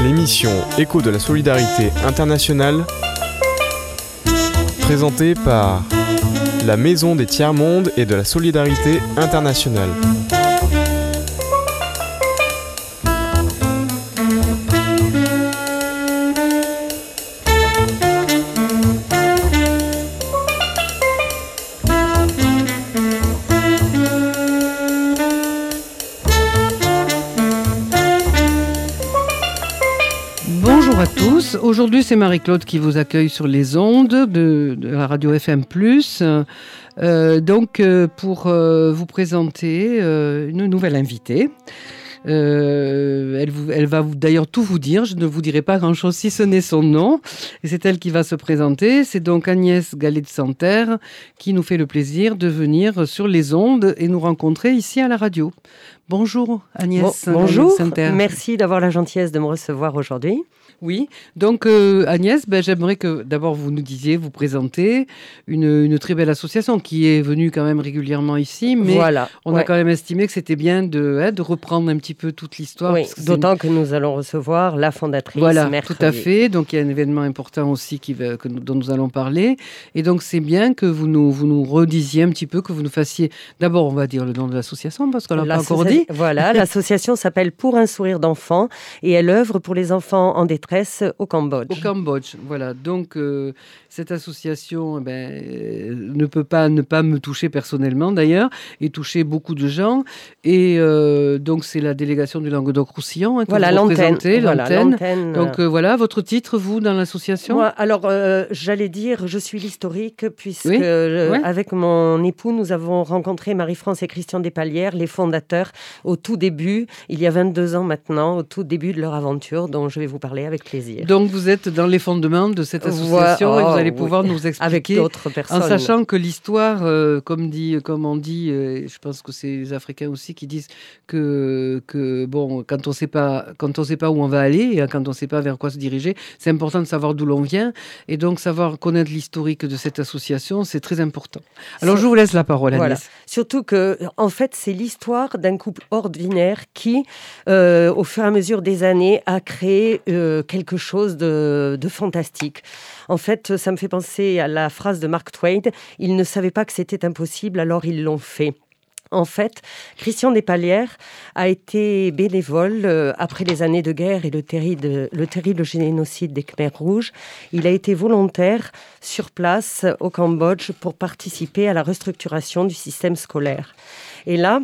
L'émission Écho de la solidarité internationale, présentée par la Maison des Tiers-Mondes et de la solidarité internationale. Bonjour à tous, aujourd'hui c'est Marie-Claude qui vous accueille sur les ondes de la radio FM+, pour vous présenter une nouvelle invitée. Elle va d'ailleurs tout vous dire, je ne vous dirai pas grand-chose si ce n'est son nom, et c'est elle qui va se présenter. C'est donc Agnès Gallet de Santerre qui nous fait le plaisir de venir sur les ondes et nous rencontrer ici à la radio. Bonjour Agnès. Bonjour, Santerre. Merci d'avoir la gentillesse de me recevoir aujourd'hui. Oui, donc Agnès, j'aimerais que d'abord vous nous disiez, vous présentez une très belle association qui est venue quand même régulièrement ici, mais on a quand même estimé que c'était bien de reprendre un petit peu toute l'histoire. Oui, d'autant que nous allons recevoir la fondatrice mercredi. Tout à fait, donc il y a un événement important aussi dont nous allons parler, et donc c'est bien que vous nous redisiez un petit peu, que vous nous fassiez, d'abord on va dire le nom de l'association, parce qu'on l'a pas encore dit. Voilà, l'association s'appelle Pour un sourire d'enfant, et elle œuvre pour les enfants en détresse au Cambodge. Au Cambodge, voilà. Donc, cette association ne peut pas ne pas me toucher personnellement, d'ailleurs, et toucher beaucoup de gens. Et donc, c'est la délégation du Languedoc-Roussillon que vous représentez, l'antenne. Donc, voilà, votre titre, vous, dans l'association ? Moi, alors, j'allais dire, je suis l'historique, puisque avec mon époux, nous avons rencontré Marie-France et Christian Despalières, les fondateurs, au tout début, il y a 22 ans maintenant, au tout début de leur aventure, dont je vais vous parler avec plaisir. Donc vous êtes dans les fondements de cette association et vous allez pouvoir nous expliquer avec d'autres personnes. En sachant que l'histoire, comme on dit, je pense que c'est les Africains aussi qui disent que quand on sait pas où on va aller et quand on sait pas vers quoi se diriger, c'est important de savoir d'où l'on vient et donc connaître l'historique de cette association, c'est très important. Alors je vous laisse la parole, Agnès. Voilà. Surtout que, en fait, c'est l'histoire d'un couple ordinaire qui, au fur et à mesure des années, a créé quelque chose de fantastique. En fait, ça me fait penser à la phrase de Mark Twain, « Ils ne savaient pas que c'était impossible, alors ils l'ont fait ». En fait, Christian Despalières a été bénévole après les années de guerre et le terrible génocide des Khmers rouges. Il a été volontaire sur place au Cambodge pour participer à la restructuration du système scolaire. Et là,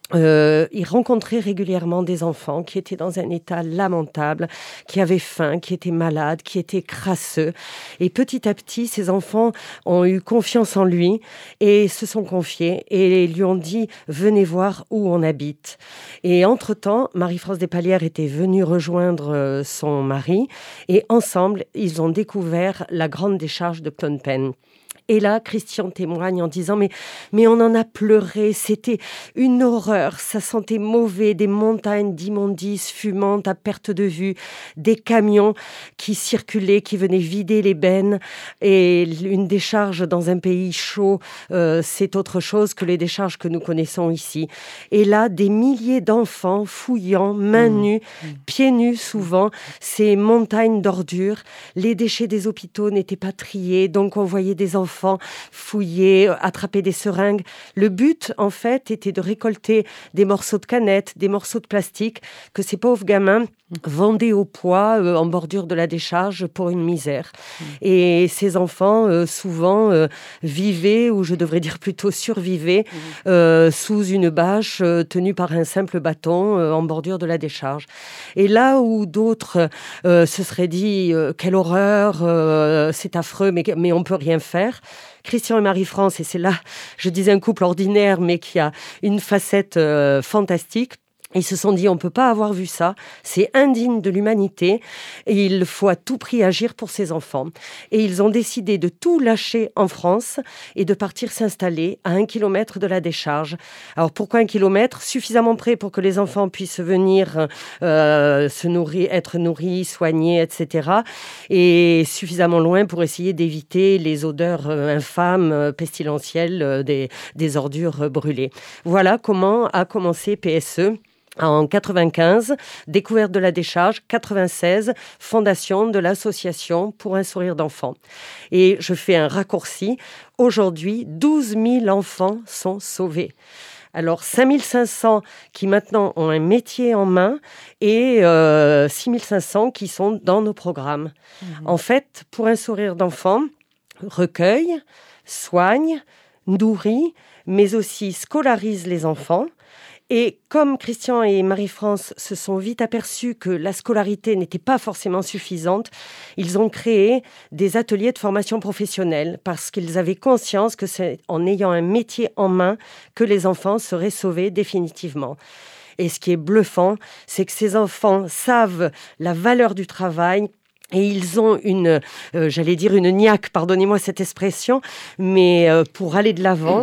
il rencontrait régulièrement des enfants qui étaient dans un état lamentable, qui avaient faim, qui étaient malades, qui étaient crasseux. Et petit à petit, ces enfants ont eu confiance en lui et se sont confiés et lui ont dit « Venez voir où on habite ». Et entre-temps, Marie-France Despalières était venue rejoindre son mari et ensemble, ils ont découvert la grande décharge de Phnom Penh. Et là, Christian témoigne en disant mais on en a pleuré, c'était une horreur, ça sentait mauvais, des montagnes d'immondices fumantes à perte de vue, des camions qui circulaient, qui venaient vider les bennes. Et une décharge dans un pays chaud, c'est autre chose que les décharges que nous connaissons ici. Et là, des milliers d'enfants fouillant, mains nues, pieds nus souvent, ces montagnes d'ordures. Les déchets des hôpitaux n'étaient pas triés, donc on voyait des enfants fouiller, attraper des seringues. Le but, en fait, était de récolter des morceaux de canettes, des morceaux de plastique que ces pauvres gamins vendaient au poids en bordure de la décharge pour une misère. Et ces enfants, souvent, vivaient, ou je devrais dire plutôt survivaient, sous une bâche tenue par un simple bâton en bordure de la décharge. Et là où d'autres se seraient dit « quelle horreur, c'est affreux, mais on ne peut rien faire », Christian et Marie-France, et c'est là, je disais un couple ordinaire, mais qui a une facette fantastique, ils se sont dit, on ne peut pas avoir vu ça, c'est indigne de l'humanité et il faut à tout prix agir pour ces enfants. Et ils ont décidé de tout lâcher en France et de partir s'installer à 1 kilomètre de la décharge. Alors pourquoi 1 kilomètre ? Suffisamment près pour que les enfants puissent venir se nourrir, être nourris, soignés, etc. Et suffisamment loin pour essayer d'éviter les odeurs infâmes, pestilentielles des ordures brûlées. Voilà comment a commencé PSE. En 95, découverte de la décharge. 96, fondation de l'association Pour un sourire d'enfant. Et je fais un raccourci. Aujourd'hui, 12 000 enfants sont sauvés. Alors, 5 500 qui maintenant ont un métier en main et 6 500 qui sont dans nos programmes. En fait, Pour un sourire d'enfant, recueille, soigne, nourrit, mais aussi scolarise les enfants. Et comme Christian et Marie-France se sont vite aperçus que la scolarité n'était pas forcément suffisante, ils ont créé des ateliers de formation professionnelle parce qu'ils avaient conscience que c'est en ayant un métier en main que les enfants seraient sauvés définitivement. Et ce qui est bluffant, c'est que ces enfants savent la valeur du travail. Et ils ont une niaque, pardonnez-moi cette expression, mais pour aller de l'avant.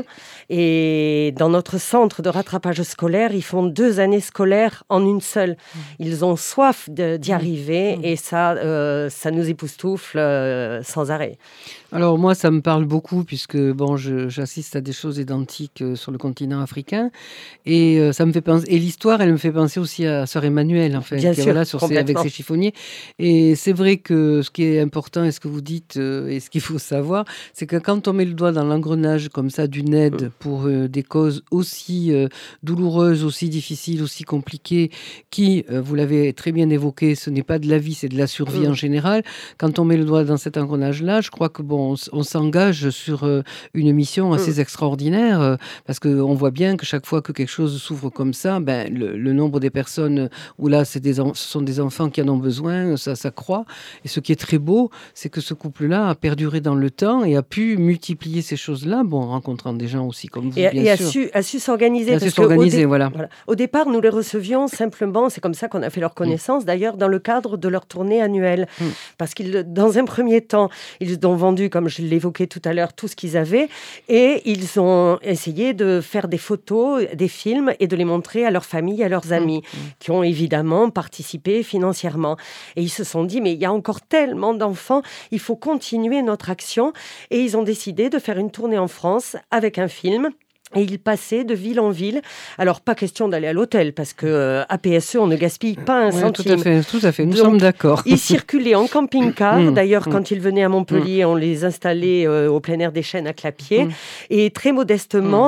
Et dans notre centre de rattrapage scolaire, ils font 2 années scolaires en une seule. Ils ont soif d'y arriver et ça nous époustoufle sans arrêt. Alors moi, ça me parle beaucoup puisque j'assiste à des choses identiques sur le continent africain et ça me fait penser. Et l'histoire, elle me fait penser aussi à Sœur Emmanuelle en fait, Bien sûr, avec ses chiffonniers. Et c'est vrai que ce qui est important et ce que vous dites et ce qu'il faut savoir, c'est que quand on met le doigt dans l'engrenage comme ça d'une aide pour des causes aussi douloureuses, aussi difficiles, aussi compliquées, qui, vous l'avez très bien évoqué, ce n'est pas de la vie, c'est de la survie en général. Quand on met le doigt dans cet engrenage-là, je crois que on s'engage sur une mission assez extraordinaire parce qu'on voit bien que chaque fois que quelque chose s'ouvre comme ça, le nombre des personnes où là, ce sont des enfants qui en ont besoin, ça croît. Et ce qui est très beau, c'est que ce couple-là a perduré dans le temps et a pu multiplier ces choses-là, en rencontrant des gens aussi comme vous, bien sûr. A su s'organiser. Voilà. Au départ, nous les recevions simplement, c'est comme ça qu'on a fait leur connaissance, d'ailleurs, dans le cadre de leur tournée annuelle. Parce qu'ils, dans un premier temps, ils ont vendu, comme je l'évoquais tout à l'heure, tout ce qu'ils avaient et ils ont essayé de faire des photos, des films et de les montrer à leurs familles, à leurs amis, qui ont évidemment participé financièrement. Et ils se sont dit, mais il y a encore tellement d'enfants, il faut continuer notre action. Et ils ont décidé de faire une tournée en France avec un film. Et ils passaient de ville en ville. Alors, pas question d'aller à l'hôtel, parce qu'à PSE, on ne gaspille pas un centime. Tout à fait. Nous sommes d'accord. Ils circulaient en camping-car. D'ailleurs, quand ils venaient à Montpellier, on les installait au plein air des Chênes à Clapier. Et très modestement,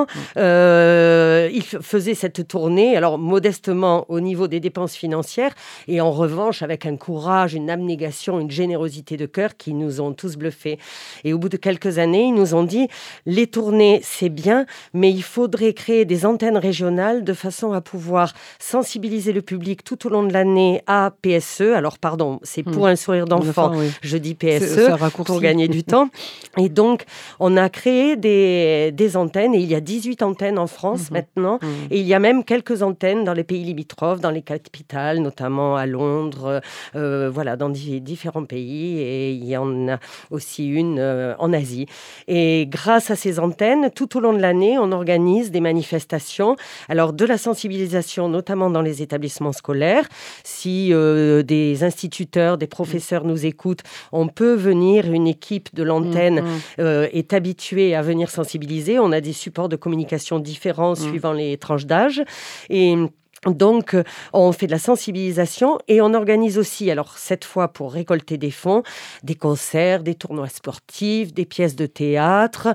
ils faisaient cette tournée. Alors, modestement, au niveau des dépenses financières. Et en revanche, avec un courage, une abnégation, une générosité de cœur qui nous ont tous bluffés. Et au bout de quelques années, ils nous ont dit, les tournées, c'est bien, mais il faudrait créer des antennes régionales de façon à pouvoir sensibiliser le public tout au long de l'année à PSE. Alors, pardon, c'est Pour un sourire d'enfant. Je dis PSE pour gagner du temps. Et donc, on a créé des antennes et il y a 18 antennes en France maintenant. Et il y a même quelques antennes dans les pays limitrophes, dans les capitales, notamment à Londres, dans différents pays. Et il y en a aussi une en Asie. Et grâce à ces antennes, tout au long de l'année, on organise des manifestations, alors de la sensibilisation, notamment dans les établissements scolaires. Si des instituteurs, des professeurs nous écoutent, on peut venir, une équipe de l'antenne est habituée à venir sensibiliser. On a des supports de communication différents suivant les tranches d'âge. Et donc, on fait de la sensibilisation et on organise aussi, alors cette fois pour récolter des fonds, des concerts, des tournois sportifs, des pièces de théâtre.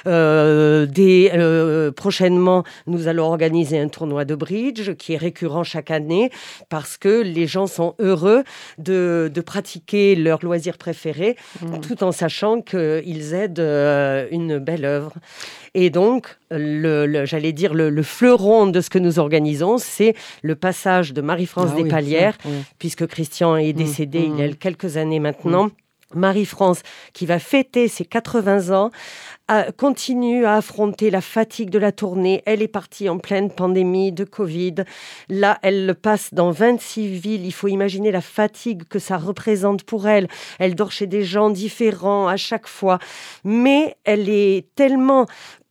Prochainement, nous allons organiser un tournoi de bridge qui est récurrent chaque année parce que les gens sont heureux de pratiquer leur loisir préféré tout en sachant qu'ils aident une belle œuvre. Et donc, le fleuron de ce que nous organisons, c'est le passage de Marie-France Despalières, puisque Christian est décédé il y a quelques années maintenant. Marie-France, qui va fêter ses 80 ans, continue à affronter la fatigue de la tournée. Elle est partie en pleine pandémie de Covid. Là, elle le passe dans 26 villes. Il faut imaginer la fatigue que ça représente pour elle. Elle dort chez des gens différents à chaque fois. Mais elle est tellement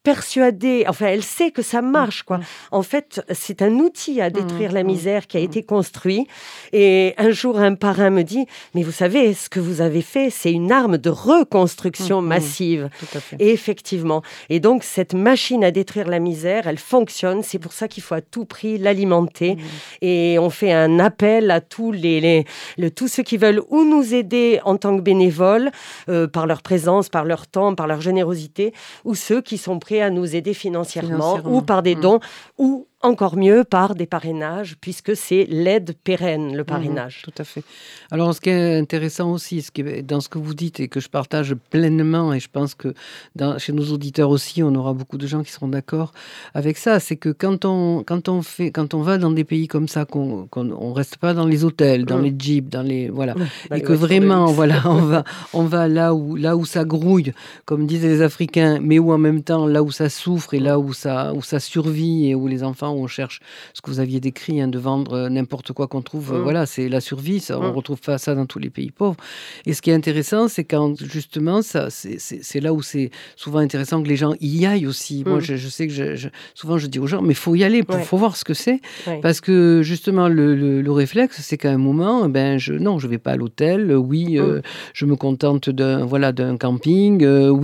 persuadée, enfin, elle sait que ça marche, quoi. En fait, c'est un outil à détruire la misère qui a été construit. Et un jour, un parrain me dit, mais vous savez, ce que vous avez fait, c'est une arme de reconstruction massive. Tout à fait. Et effectivement. Et donc, cette machine à détruire la misère, elle fonctionne. C'est pour ça qu'il faut à tout prix l'alimenter. Et on fait un appel à tous tous ceux qui veulent ou nous aider en tant que bénévoles, par leur présence, par leur temps, par leur générosité, ou ceux qui sont prêts à nous aider financièrement. Ou par des dons, ou encore mieux par des parrainages, puisque c'est l'aide pérenne, le parrainage. Tout à fait. Alors, ce qui est intéressant aussi, dans ce que vous dites et que je partage pleinement, et je pense que chez nos auditeurs aussi, on aura beaucoup de gens qui seront d'accord avec ça, c'est que quand on va dans des pays comme ça, qu'on reste pas dans les hôtels, dans les jeeps, et que vraiment, on va là où ça grouille, comme disaient les Africains, mais où en même temps, là où ça souffre et là où ça survit et où les enfants, on cherche ce que vous aviez décrit, de vendre n'importe quoi qu'on trouve. C'est la survie. On retrouve pas ça dans tous les pays pauvres. Et ce qui est intéressant, c'est quand justement, c'est là où c'est souvent intéressant que les gens y aillent aussi. Moi, je sais que souvent je dis aux gens, mais faut y aller, faut voir ce que c'est, parce que justement le réflexe, c'est qu'à un moment, je vais pas à l'hôtel. Je me contente d'un camping.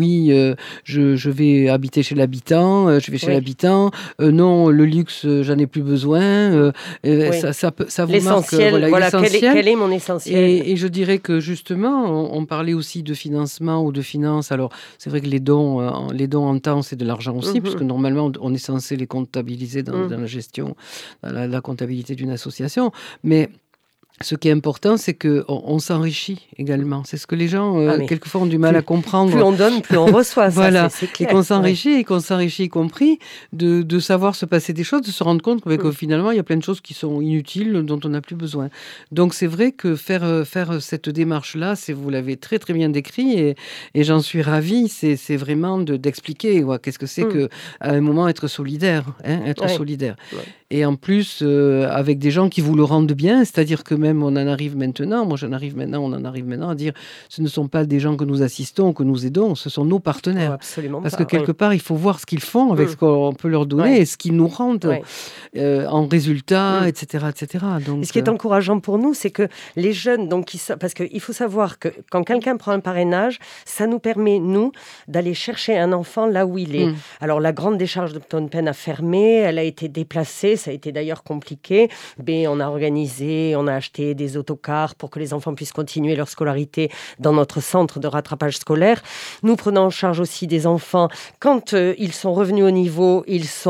Je vais habiter chez l'habitant. Je vais chez l'habitant. Non, le luxe, j'en ai plus besoin. Ça vous marque l'essentiel. Quel est mon essentiel? Et je dirais que justement, on parlait aussi de financement ou de finances. Alors, c'est vrai que les dons en temps, c'est de l'argent aussi, puisque normalement, on est censé les comptabiliser dans la gestion, dans la comptabilité d'une association. Mais ce qui est important, c'est qu'on s'enrichit également. C'est ce que les gens, quelquefois, ont du mal à comprendre. Plus on donne, plus on reçoit. C'est clair. Et qu'on s'enrichit, y compris de savoir se passer des choses, de se rendre compte que finalement, il y a plein de choses qui sont inutiles, dont on n'a plus besoin. Donc, c'est vrai que faire cette démarche-là, vous l'avez très, très bien décrit, et j'en suis ravie. C'est vraiment d'expliquer qu'est-ce que c'est qu'à un moment, être solidaire. Solidaire. Ouais. Et en plus, avec des gens qui vous le rendent bien, c'est-à-dire que même on en arrive maintenant à dire ce ne sont pas des gens que nous assistons, que nous aidons, ce sont nos partenaires. Absolument. Parce que quelque part, il faut voir ce qu'ils font avec ce qu'on peut leur donner et ce qu'ils nous rendent en résultat, etc. Donc, et ce qui est encourageant pour nous, c'est que les jeunes, parce qu'il faut savoir que quand quelqu'un prend un parrainage, ça nous permet, nous, d'aller chercher un enfant là où il est. Alors, la grande décharge de Phnom Penh a fermé, elle a été déplacée, ça a été d'ailleurs compliqué, mais on a acheté des autocars pour que les enfants puissent continuer leur scolarité dans notre centre de rattrapage scolaire. Nous prenons en charge aussi des enfants quand ils sont revenus au niveau,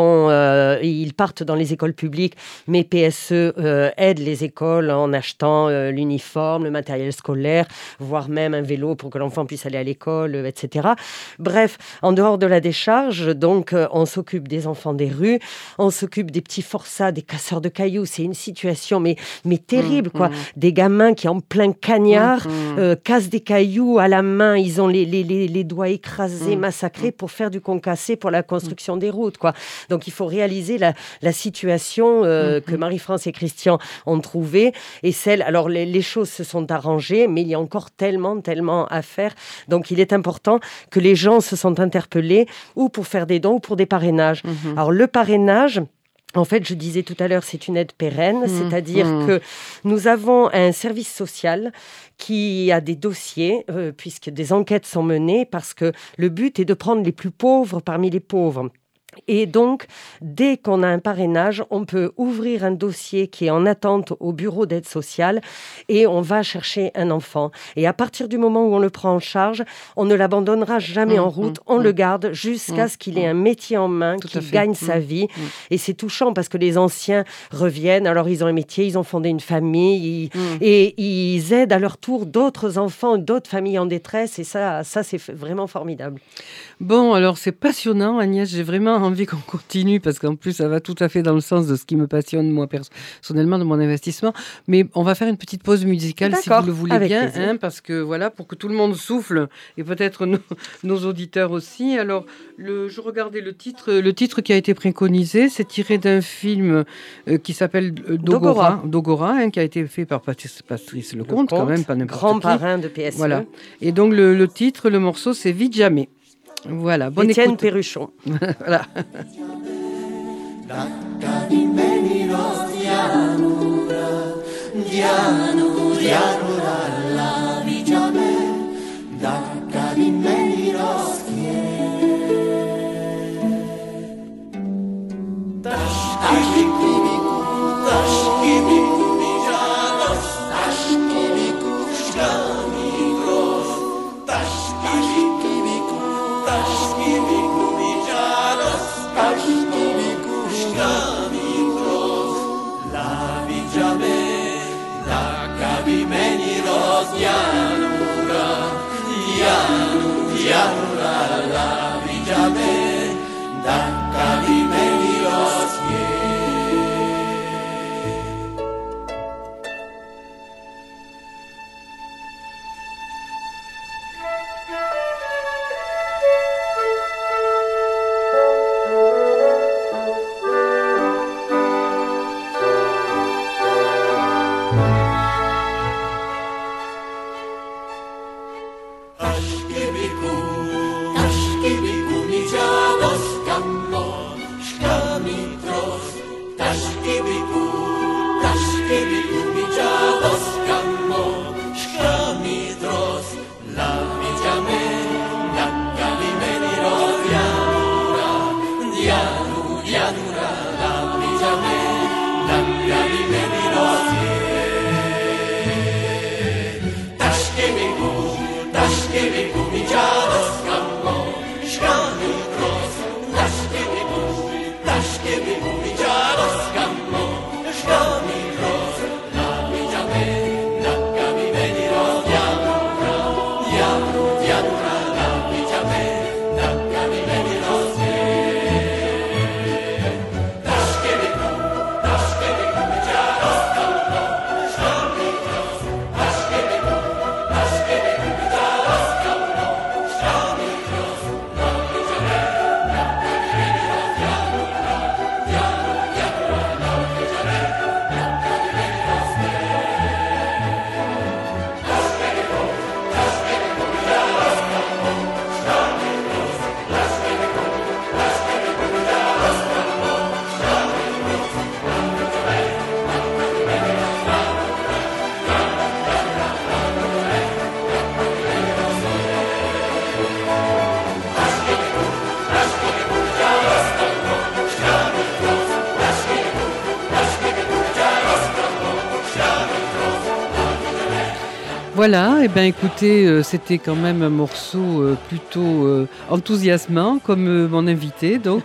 ils partent dans les écoles publiques, mais PSE aide les écoles en achetant l'uniforme, le matériel scolaire, voire même un vélo pour que l'enfant puisse aller à l'école, etc. Bref, en dehors de la décharge, donc on s'occupe des enfants des rues, on s'occupe des petits forçats, des casseurs de cailloux. C'est une situation mais terrible, quoi. Des gamins qui, en plein cagnard, cassent des cailloux à la main. Ils ont les doigts écrasés, massacrés pour faire du concassé pour la construction des routes, quoi. Donc, il faut réaliser la situation que Marie-France et Christian ont trouvée. Et alors, les choses se sont arrangées, mais il y a encore tellement à faire. Donc, il est important que les gens se sentent interpellés ou pour faire des dons ou pour des parrainages. Alors, le parrainage... En fait, je disais tout à l'heure, c'est une aide pérenne, c'est-à-dire que nous avons un service social qui a des dossiers, puisque des enquêtes sont menées, parce que le but est de prendre les plus pauvres parmi les pauvres. Et donc, dès qu'on a un parrainage, on peut ouvrir un dossier qui est en attente au bureau d'aide sociale et on va chercher un enfant. Et à partir du moment où on le prend en charge, on ne l'abandonnera jamais en route, on le garde jusqu'à ce qu'il ait un métier en main, qu'il gagne sa vie. Et c'est touchant parce que les anciens reviennent, alors ils ont un métier, ils ont fondé une famille et ils aident à leur tour d'autres enfants, d'autres familles en détresse et ça c'est vraiment formidable. Bon, alors c'est passionnant, Agnès, j'ai vraiment envie qu'on continue parce qu'en plus ça va tout à fait dans le sens de ce qui me passionne moi personnellement de mon investissement, mais on va faire une petite pause musicale si vous le voulez bien, parce que voilà, pour que tout le monde souffle et peut-être nos auditeurs aussi. Alors je regardais le titre qui a été préconisé, c'est tiré d'un film qui s'appelle Dogora, qui a été fait par Patrice Lecomte, quand même, pas n'importe grand qui. Parrain de PSE. Voilà. Et donc le titre, le morceau, c'est Vite Jamais. Voilà, bonne Étienne écoute. Perruchon. Voilà. Voilà, et bien écoutez, c'était quand même un morceau plutôt enthousiasmant, comme mon invité, donc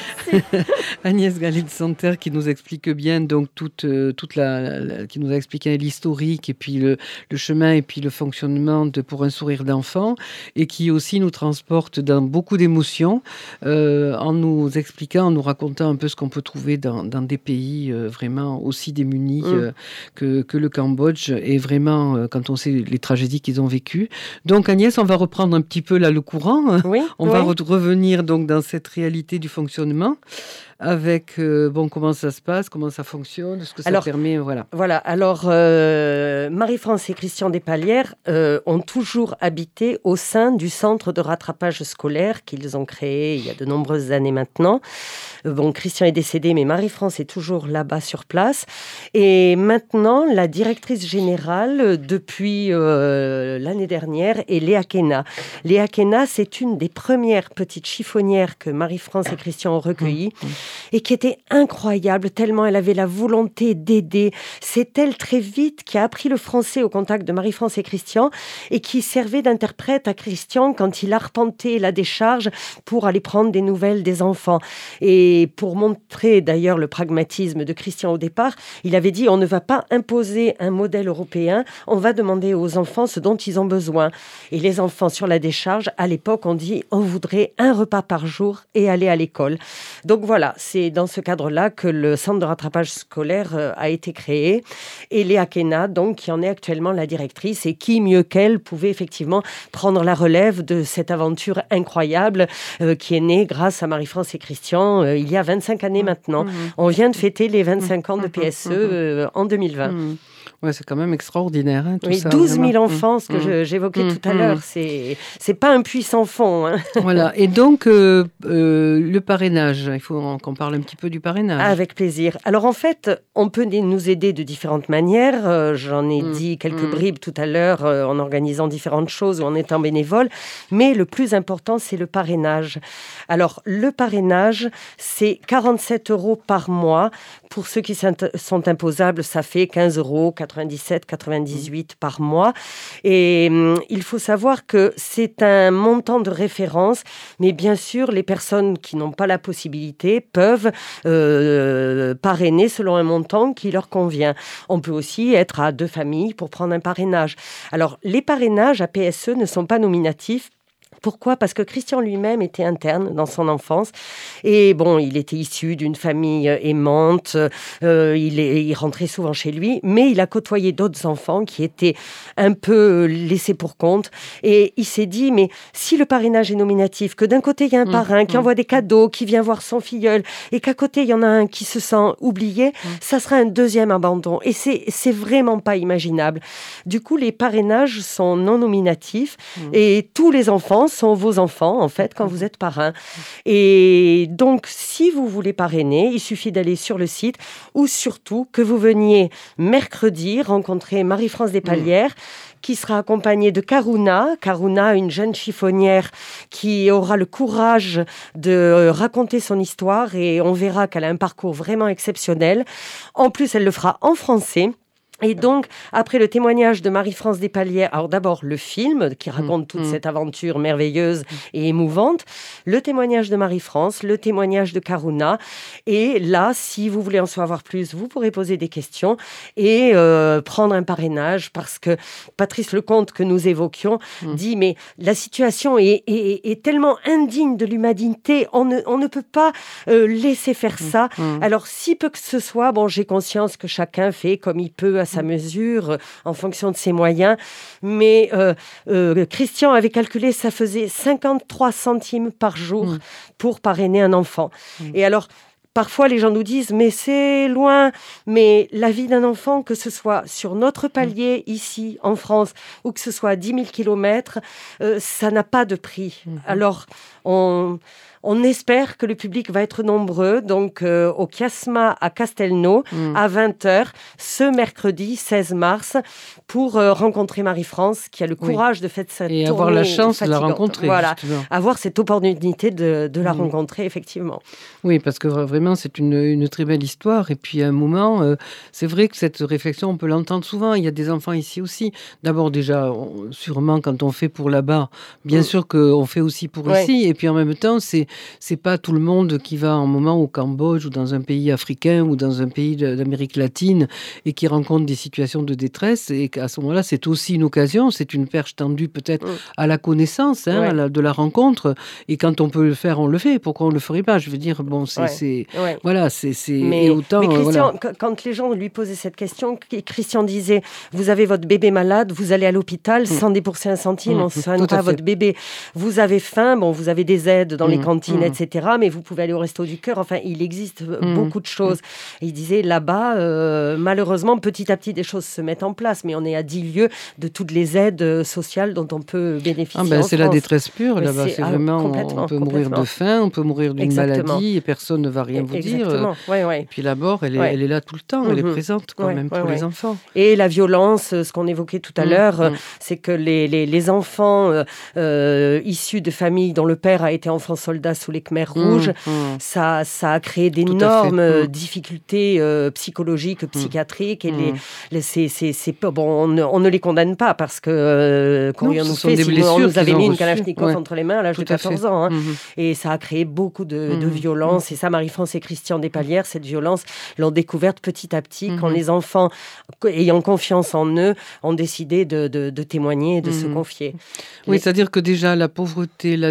Agnès Gallet-Santer, qui nous explique bien donc qui nous a expliqué l'historique et puis le chemin et puis le fonctionnement pour un sourire d'enfant, et qui aussi nous transporte dans beaucoup d'émotions en nous expliquant, en nous racontant un peu ce qu'on peut trouver dans des pays vraiment aussi démunis que le Cambodge, et vraiment quand on sait les tragédies qu'ils ont vécues. Donc Agnès, on va reprendre un petit peu là le courant. Oui, on va revenir donc dans cette réalité du fonctionnement avec comment ça se passe, comment ça fonctionne, ce que ça permet, voilà. Voilà. Alors Marie-France et Christian Despalières ont toujours habité au sein du centre de rattrapage scolaire qu'ils ont créé il y a de nombreuses années maintenant. Christian est décédé, mais Marie-France est toujours là-bas sur place. Et maintenant, la directrice générale depuis l'année dernière est Léa Kena. Léa Kena, c'est une des premières petites chiffonnières que Marie-France et Christian ont recueillies. Et qui était incroyable, tellement elle avait la volonté d'aider. C'est elle très vite qui a appris le français au contact de Marie-France et Christian, et qui servait d'interprète à Christian quand il arpentait la décharge pour aller prendre des nouvelles des enfants. Et pour montrer d'ailleurs le pragmatisme de Christian au départ, il avait dit: on ne va pas imposer un modèle européen, on va demander aux enfants ce dont ils ont besoin. Et les enfants sur la décharge, à l'époque, on dit: on voudrait un repas par jour et aller à l'école. Donc voilà, c'est dans ce cadre-là que le centre de rattrapage scolaire a été créé. Et Léa Kena, donc, qui en est actuellement la directrice, et qui, mieux qu'elle, pouvait effectivement prendre la relève de cette aventure incroyable qui est née grâce à Marie-France et Christian il y a 25 années maintenant. On vient de fêter les 25 ans de PSE en 2020. Ouais, c'est quand même extraordinaire, tout oui, ça. 12 000 vraiment. enfants, ce que j'évoquais tout à l'heure, c'est pas un puissant fond. Hein. Voilà, et donc le parrainage, il faut qu'on parle un petit peu du parrainage. Avec plaisir. Alors en fait, on peut nous aider de différentes manières. J'en ai dit quelques bribes tout à l'heure en organisant différentes choses ou en étant bénévole. Mais le plus important, c'est le parrainage. Alors le parrainage, c'est 47 € par mois. Pour ceux qui sont imposables, ça fait 15 €, 97, 98 par mois. Et il faut savoir que c'est un montant de référence, mais bien sûr, les personnes qui n'ont pas la possibilité peuvent parrainer selon un montant qui leur convient. On peut aussi être à 2 familles pour prendre un parrainage. Alors, les parrainages à PSE ne sont pas nominatifs. Pourquoi ? Parce que Christian lui-même était interne dans son enfance. Et bon, il était issu d'une famille aimante. Il rentrait souvent chez lui. Mais il a côtoyé d'autres enfants qui étaient un peu laissés pour compte. Et il s'est dit, mais si le parrainage est nominatif, que d'un côté, il y a un parrain qui envoie des cadeaux, qui vient voir son filleul, et qu'à côté, il y en a un qui se sent oublié, ça sera un deuxième abandon. Et c'est vraiment pas imaginable. Du coup, les parrainages sont non nominatifs. Et tous les enfants sont vos enfants, en fait, quand vous êtes parrain. Et donc, si vous voulez parrainer, il suffit d'aller sur le site ou surtout que vous veniez mercredi rencontrer Marie-France Despalières, qui sera accompagnée de Karuna, une jeune chiffonnière qui aura le courage de raconter son histoire et on verra qu'elle a un parcours vraiment exceptionnel. En plus, elle le fera en français. Et donc, après le témoignage de Marie-France Despalières, alors d'abord le film qui raconte toute cette aventure merveilleuse et émouvante, le témoignage de Marie-France, le témoignage de Karuna. Et là, si vous voulez en savoir plus, vous pourrez poser des questions et prendre un parrainage parce que Patrice Lecomte, que nous évoquions, dit mais la situation est tellement indigne de l'humanité, on ne peut pas laisser faire ça. Alors, si peu que ce soit, bon, j'ai conscience que chacun fait comme il peut à sa mesure, en fonction de ses moyens. Mais Christian avait calculé, ça faisait 53 centimes par jour pour parrainer un enfant. Et alors, parfois, les gens nous disent, mais c'est loin. Mais la vie d'un enfant, que ce soit sur notre palier, ici, en France, ou que ce soit à 10 000 kilomètres, ça n'a pas de prix. Alors, on espère que le public va être nombreux, donc au Chiasma à Castelnau, à 20h, ce mercredi 16 mars, pour rencontrer Marie-France, qui a le courage de faire cette tournée. Et avoir la chance fatigante. de la rencontrer. Voilà, justement. avoir cette opportunité de la rencontrer, effectivement. Oui, parce que vraiment, c'est une très belle histoire. Et puis, à un moment, c'est vrai que cette réflexion, on peut l'entendre souvent. Il y a des enfants ici aussi. D'abord, déjà, sûrement, quand on fait pour là-bas, bien sûr qu'on fait aussi pour ici. Et puis, en même temps, c'est pas tout le monde qui va un moment au Cambodge ou dans un pays africain ou dans un pays d'Amérique latine et qui rencontre des situations de détresse. Et qu'à ce moment-là, c'est aussi une occasion. C'est une perche tendue peut-être à la connaissance, de la rencontre. Et quand on peut le faire, on le fait. Pourquoi on le ferait pas ? Je veux dire, bon, voilà, c'est. Mais Christian, voilà. quand les gens lui posaient cette question, Christian disait, vous avez votre bébé malade, vous allez à l'hôpital sans débourser un centime, on ne soigne pas votre bébé. Vous avez faim, bon, vous avez des aides dans les cantines, etc. Mais vous pouvez aller au Resto du Cœur. Enfin, il existe beaucoup de choses. Et il disait, là-bas, malheureusement, petit à petit, des choses se mettent en place. Mais on est à 10 lieues de toutes les aides sociales dont on peut bénéficier c'est la détresse pure, là-bas. C'est vraiment, on peut mourir de faim, on peut mourir d'une maladie et personne ne va rien vous dire. Et puis la mort, elle est là tout le temps. Elle est présente quand même pour les enfants. Et la violence, ce qu'on évoquait tout à l'heure, c'est que les enfants issus de familles dont le père a été enfant soldat sous les Khmers rouges, ça a créé d'énormes difficultés psychologiques, psychiatriques. Et on ne les condamne pas parce que qu'aurions-nous fait si on nous avait mis une Kalachnikov entre les mains à l'âge de 14 ans. Et ça a créé beaucoup de violence. Et ça, Marie-France et Christian Despalières, cette violence, l'ont découverte petit à petit quand les enfants, ayant confiance en eux, ont décidé de témoigner et de se confier. Oui, c'est-à-dire que déjà, la pauvreté, le dénuement,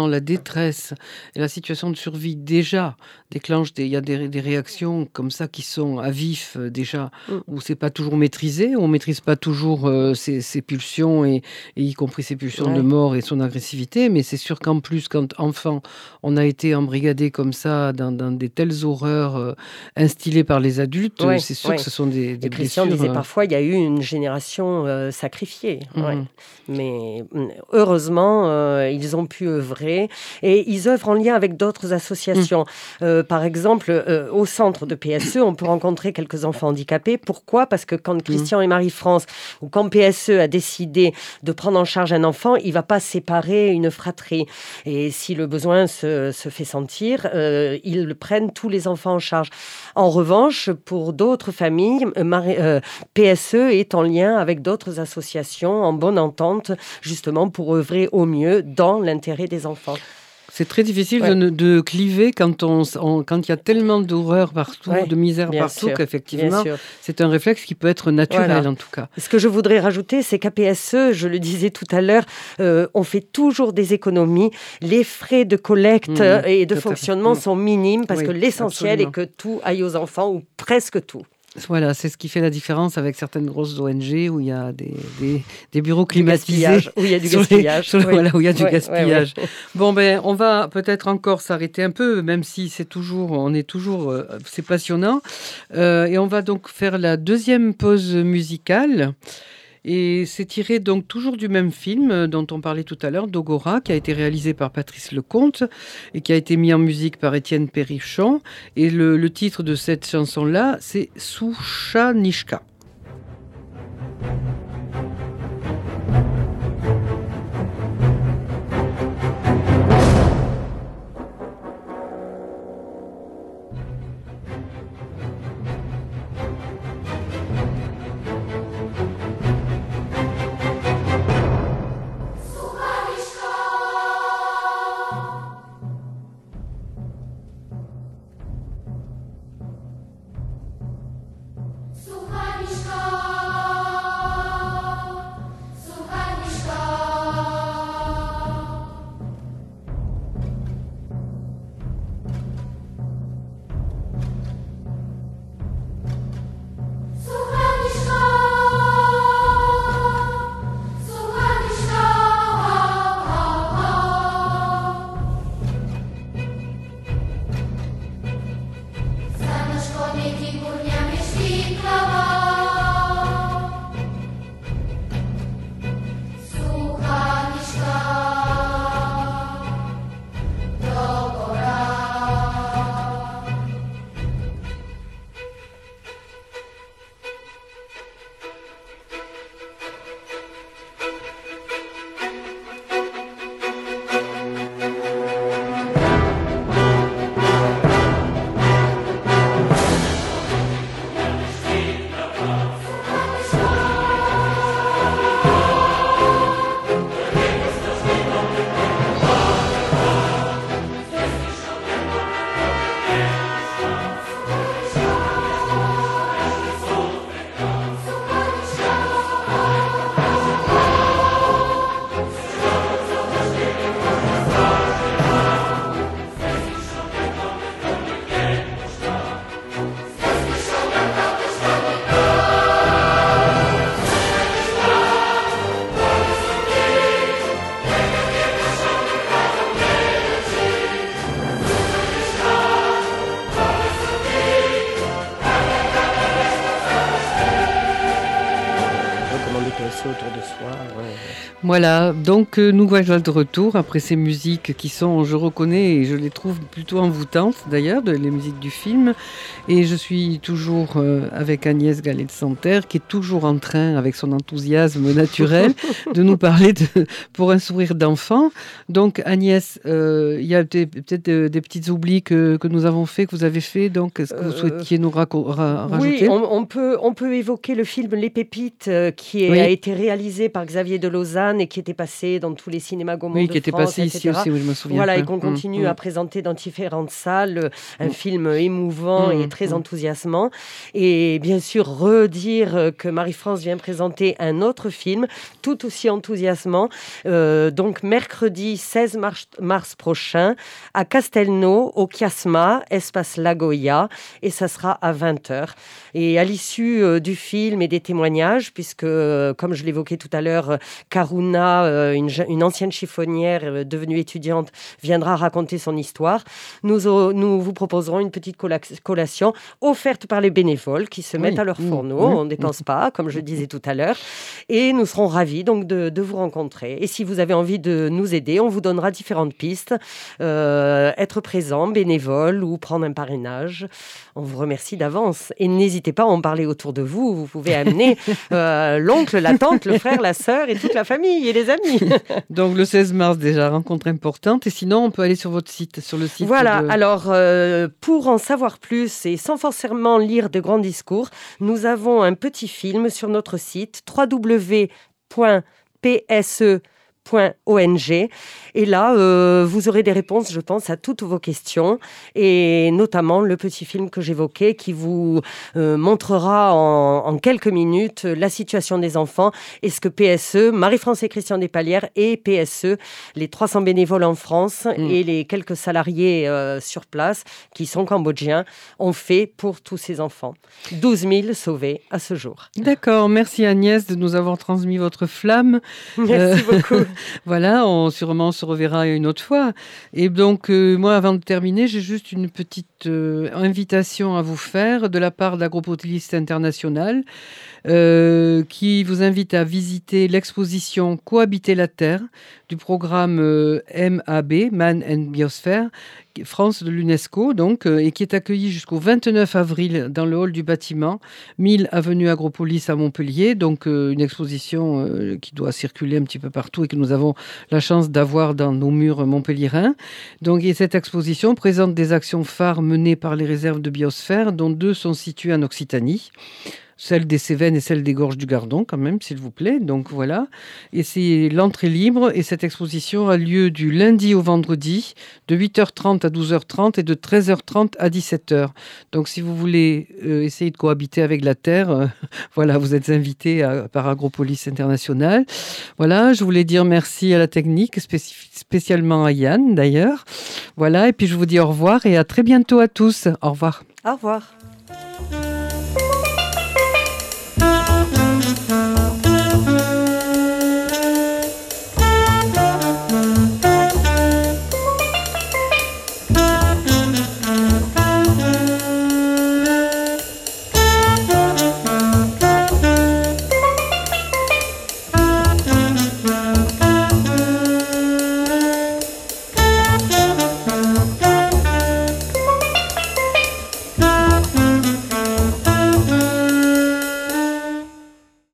effectivement, la détresse et la situation de survie déjà déclenchent il y a des réactions comme ça qui sont à vif déjà, où c'est pas toujours maîtrisé, on maîtrise pas toujours ses pulsions et y compris ses pulsions de mort et son agressivité. Mais c'est sûr qu'en plus, quand enfant, on a été embrigadé comme ça dans des telles horreurs instillées par les adultes, c'est sûr que ce sont des blessures. Christian disait parfois, il y a eu une génération sacrifiée. Mais heureusement, ils ont pu œuvrer et ils œuvrent en lien avec d'autres associations. Par exemple, au centre de PSE, on peut rencontrer quelques enfants handicapés. Pourquoi ? Parce que quand Christian et Marie-France, ou quand PSE a décidé de prendre en charge un enfant, il ne va pas séparer une fratrie. Et si le besoin se fait sentir, ils prennent tous les enfants en charge. En revanche, pour d'autres familles, PSE est en lien avec d'autres associations en bonne entente, justement pour œuvrer au mieux dans l'intérêt des enfants. C'est très difficile de cliver quand il y a tellement d'horreur partout, de misère partout, qu'effectivement, c'est un réflexe qui peut être naturel en tout cas. Ce que je voudrais rajouter, c'est qu'à PSE, je le disais tout à l'heure, on fait toujours des économies. Les frais de collecte et de fonctionnement sont minimes parce que l'essentiel est que tout aille aux enfants ou presque tout. Voilà, c'est ce qui fait la différence avec certaines grosses ONG où il y a des bureaux climatisés. Où il y a du gaspillage. Voilà, où il y a du gaspillage. Bon, on va peut-être encore s'arrêter un peu, même si c'est passionnant. Et on va donc faire la deuxième pause musicale. Et c'est tiré donc toujours du même film dont on parlait tout à l'heure, Dogora, qui a été réalisé par Patrice Lecomte et qui a été mis en musique par Étienne Perrichon. Et le titre de cette chanson-là, c'est Souchanishka. Voilà, donc nous voilà de retour après ces musiques qui sont, je reconnais, et je les trouve plutôt envoûtantes d'ailleurs, les musiques du film. Et je suis toujours avec Agnès Gallet-Santerre, qui est toujours en train, avec son enthousiasme naturel, de nous parler pour un sourire d'enfant. Donc Agnès, il y a peut-être des petits oublis que nous avons fait, que vous avez fait. Donc est-ce que vous souhaitiez nous rajouter ? Oui, on peut évoquer le film Les Pépites qui a été été réalisé par Xavier de Lausanne et qui était passé dans tous les cinémas Gaumont de France, qui était passé ici aussi, oui, je me souviens. Voilà, et qu'on continue à présenter dans différentes salles. Un film émouvant et très enthousiasmant. Et bien sûr, redire que Marie-France vient présenter un autre film, tout aussi enthousiasmant. Donc, mercredi 16 mars prochain, à Castelnau, au Chiasma, espace Lagoya, et ça sera à 20h. Et à l'issue du film et des témoignages, puisque, comme je l'évoquais tout à l'heure, Karuna, une ancienne chiffonnière devenue étudiante, viendra raconter son histoire, nous vous proposerons une petite collation offerte par les bénévoles qui se mettent à leur fourneau. On ne dépense pas, comme je disais tout à l'heure. Et nous serons ravis donc de vous rencontrer. Et si vous avez envie de nous aider, on vous donnera différentes pistes. Être présent, bénévole ou prendre un parrainage. On vous remercie d'avance. Et n'hésitez pas à en parler autour de vous. Vous pouvez amener l'oncle, la tante, le frère, la sœur et toute la famille et les amis. Donc le 16 mars déjà, rencontre importante. Et sinon, on peut aller sur votre site, sur le site. Voilà, alors pour en savoir plus et sans forcément lire de grands discours, nous avons un petit film sur notre site www.pse.ong. Et là, vous aurez des réponses, je pense, à toutes vos questions, et notamment le petit film que j'évoquais qui vous montrera en quelques minutes la situation des enfants et ce que PSE, Marie-France et Christian Despalières et PSE, les 300 bénévoles en France et les quelques salariés sur place qui sont cambodgiens, ont fait pour tous ces enfants. 12 000 sauvés à ce jour. D'accord, merci Agnès de nous avoir transmis votre flamme. Merci beaucoup. Voilà, sûrement on se reverra une autre fois. Et donc, moi, avant de terminer, j'ai juste une petite invitation à vous faire de la part d'Agropolis International, qui vous invite à visiter l'exposition Cohabiter la Terre du programme MAB, Man and Biosphere, France de l'UNESCO, donc, et qui est accueilli jusqu'au 29 avril dans le hall du bâtiment 1000 avenue Agropolis à Montpellier. Donc, une exposition qui doit circuler un petit peu partout et que nous avons la chance d'avoir dans nos murs montpelliérains. Donc, et cette exposition présente des actions phares menées par les réserves de biosphère, dont 2 sont situées en Occitanie. Celle des Cévennes et celle des Gorges du Gardon, quand même, s'il vous plaît. Donc voilà. Et c'est l'entrée libre. Et cette exposition a lieu du lundi au vendredi, de 8h30 à 12h30 et de 13h30 à 17h. Donc si vous voulez essayer de cohabiter avec la Terre, voilà, vous êtes invités par Agropolis International. Voilà, je voulais dire merci à la technique, spécialement à Yann d'ailleurs. Voilà, et puis je vous dis au revoir et à très bientôt à tous. Au revoir. Au revoir.